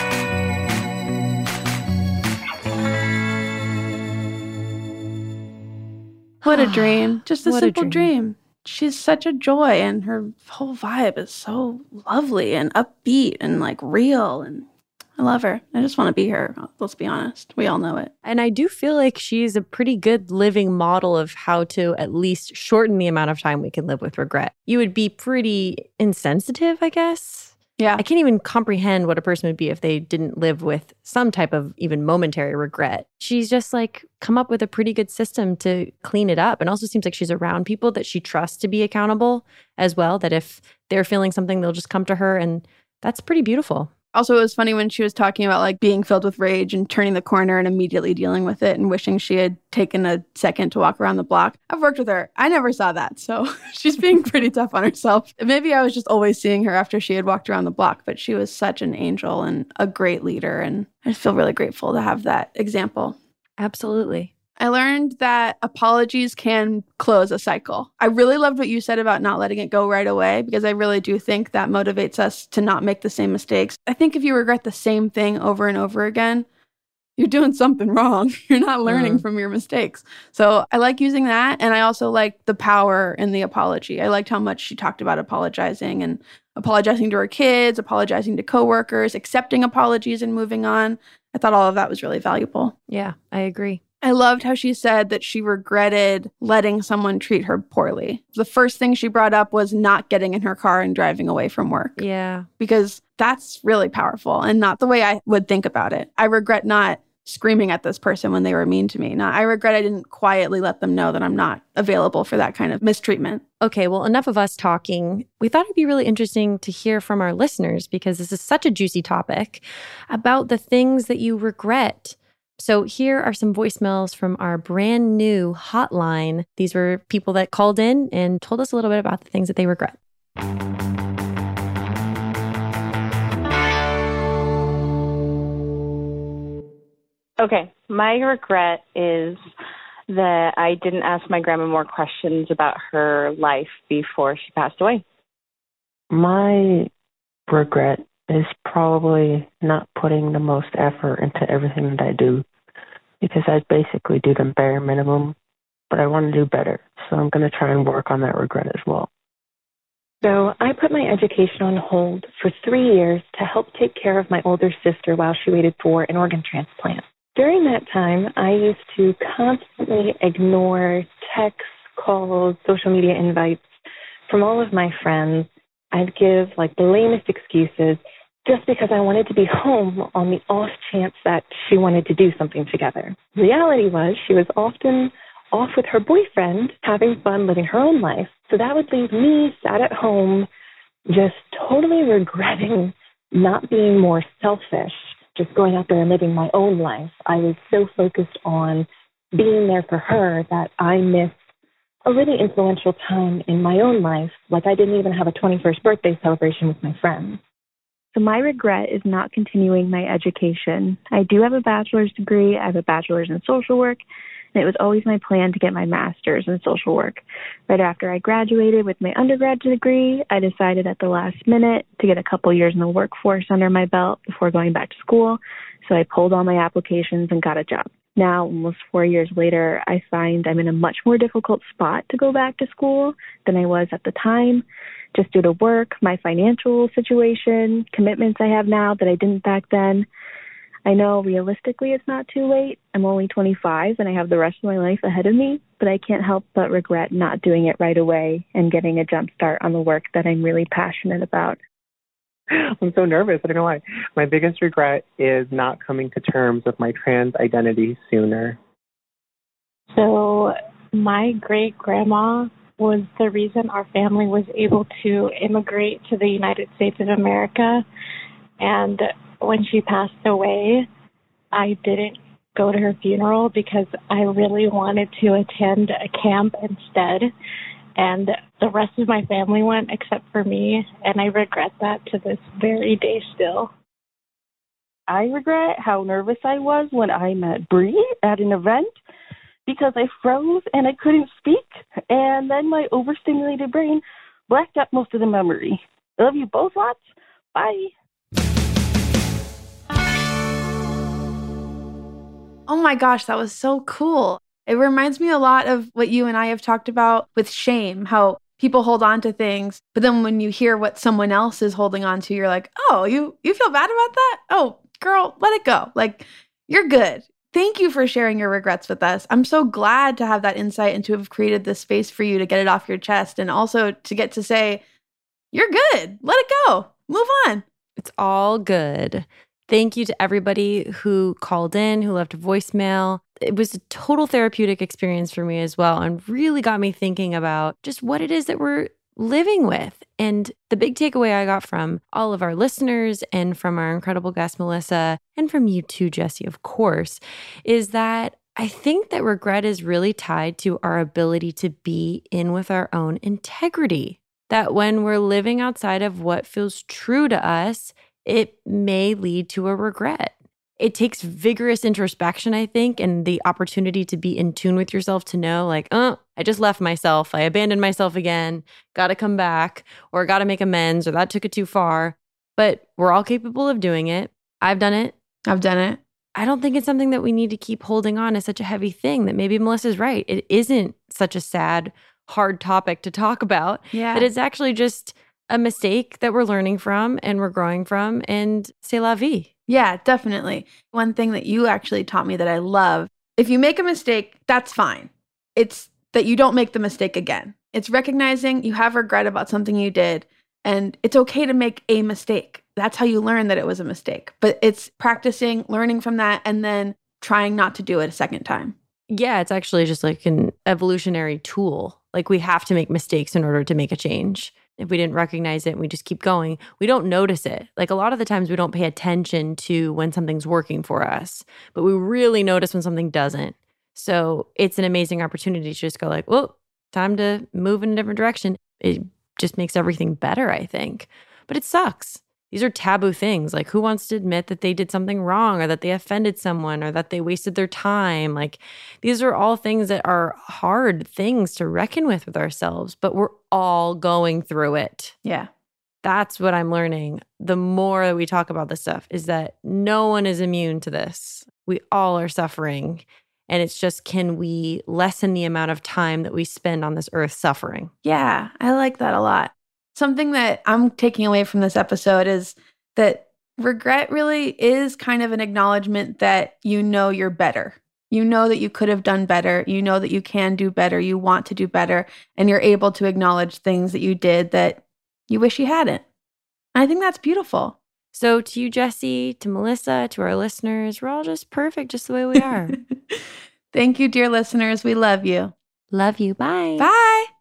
What a dream. Just a What a simple dream. dream. She's such a joy and her whole vibe is so lovely and upbeat and like real, and I love her. I just want to be her. Let's be honest. We all know it. And I do feel like she's a pretty good living model of how to at least shorten the amount of time we can live with regret. You would be pretty insensitive, I guess. Yeah. I can't even comprehend what a person would be if they didn't live with some type of even momentary regret. She's just like come up with a pretty good system to clean it up. And also seems like she's around people that she trusts to be accountable as well, that if they're feeling something, they'll just come to her. And that's pretty beautiful. Also, it was funny when she was talking about like being filled with rage and turning the corner and immediately dealing with it and wishing she had taken a second to walk around the block. I've worked with her. I never saw that. So she's being pretty tough on herself. Maybe I was just always seeing her after she had walked around the block, but she was such an angel and a great leader. And I just feel really grateful to have that example. Absolutely. I learned that apologies can close a cycle. I really loved what you said about not letting it go right away, because I really do think that motivates us to not make the same mistakes. I think if you regret the same thing over and over again, you're doing something wrong. You're not learning mm. from your mistakes. So I like using that. And I also like the power in the apology. I liked how much she talked about apologizing and apologizing to her kids, apologizing to coworkers, accepting apologies and moving on. I thought all of that was really valuable. Yeah, I agree. I loved how she said that she regretted letting someone treat her poorly. The first thing she brought up was not getting in her car and driving away from work. Yeah. Because that's really powerful and not the way I would think about it. I regret not screaming at this person when they were mean to me. Not, I regret I didn't quietly let them know that I'm not available for that kind of mistreatment. Okay, well, enough of us talking. We thought it'd be really interesting to hear from our listeners, because this is such a juicy topic, about the things that you regret. So here are some voicemails from our brand new hotline. These were people that called in and told us a little bit about the things that they regret. Okay, my regret is that I didn't ask my grandma more questions about her life before she passed away. My regret is probably not putting the most effort into everything that I do, because I basically do the bare minimum, but I want to do better. So I'm going to try and work on that regret as well. So I put my education on hold for three years to help take care of my older sister while she waited for an organ transplant. During that time, I used to constantly ignore texts, calls, social media invites from all of my friends. I'd give like the lamest excuses just because I wanted to be home on the off chance that she wanted to do something together. Reality was she was often off with her boyfriend, having fun, living her own life. So that would leave me sat at home just totally regretting not being more selfish, just going out there and living my own life. I was so focused on being there for her that I missed a really influential time in my own life. Like I didn't even have a twenty-first birthday celebration with my friends. So my regret is not continuing my education. I do have a bachelor's degree. I have a bachelor's in social work, and it was always my plan to get my master's in social work. Right after I graduated with my undergraduate degree, I decided at the last minute to get a couple years in the workforce under my belt before going back to school. So I pulled all my applications and got a job. Now, almost four years later, I find I'm in a much more difficult spot to go back to school than I was at the time, just due to work, my financial situation, commitments I have now that I didn't back then. I know realistically it's not too late. I'm only twenty-five and I have the rest of my life ahead of me, but I can't help but regret not doing it right away and getting a jump start on the work that I'm really passionate about. I'm so nervous. I don't know why. My biggest regret is not coming to terms with my trans identity sooner. So my great-grandma was the reason our family was able to immigrate to the United States of America. And when she passed away, I didn't go to her funeral because I really wanted to attend a camp instead. And the rest of my family went except for me, and I regret that to this very day still. I regret how nervous I was when I met Bree at an event because I froze and I couldn't speak, and then my overstimulated brain blacked out most of the memory. I love you both lots. Bye. Oh my gosh, that was so cool. It reminds me a lot of what you and I have talked about with shame, how people hold on to things, but then when you hear what someone else is holding on to, you're like, oh, you, you feel bad about that? Oh, girl, let it go. Like, you're good. Thank you for sharing your regrets with us. I'm so glad to have that insight and to have created this space for you to get it off your chest and also to get to say, you're good. Let it go. Move on. It's all good. Thank you to everybody who called in, who left a voicemail. It was a total therapeutic experience for me as well and really got me thinking about just what it is that we're living with. And the big takeaway I got from all of our listeners and from our incredible guest, Melissa, and from you too, Jessie, of course, is that I think that regret is really tied to our ability to be in with our own integrity. That when we're living outside of what feels true to us, it may lead to a regret. It takes vigorous introspection, I think, and the opportunity to be in tune with yourself to know, like, oh, I just left myself. I abandoned myself again. Got to come back, or got to make amends, or that took it too far. But we're all capable of doing it. I've done it. I've done it. I don't think it's something that we need to keep holding on as such a heavy thing, that maybe Melissa's right. It isn't such a sad, hard topic to talk about. Yeah. That it's actually just a mistake that we're learning from and we're growing from, and c'est la vie. Yeah, definitely. One thing that you actually taught me that I love, if you make a mistake, that's fine. It's that you don't make the mistake again. It's recognizing you have regret about something you did, and it's okay to make a mistake. That's how you learn that it was a mistake. But it's practicing, learning from that, and then trying not to do it a second time. Yeah, it's actually just like an evolutionary tool. Like we have to make mistakes in order to make a change. if we didn't recognize it and we just keep going, we don't notice it. Like a lot of the times we don't pay attention to when something's working for us, but we really notice when something doesn't. So it's an amazing opportunity to just go like, well, time to move in a different direction. It just makes everything better, I think. But it sucks. These are taboo things. Like, who wants to admit that they did something wrong or that they offended someone or that they wasted their time? Like, these are all things that are hard things to reckon with with ourselves, but we're all going through it. Yeah. That's what I'm learning. The more that we talk about this stuff is that no one is immune to this. We all are suffering. And it's just, can we lessen the amount of time that we spend on this earth suffering? Yeah, I like that a lot. Something that I'm taking away from this episode is that regret really is kind of an acknowledgement that you know you're better. You know that you could have done better. You know that you can do better. You want to do better. And you're able to acknowledge things that you did that you wish you hadn't. And I think that's beautiful. So to you, Jessie, to Melissa, to our listeners, we're all just perfect just the way we are. Thank you, dear listeners. We love you. Love you. Bye. Bye.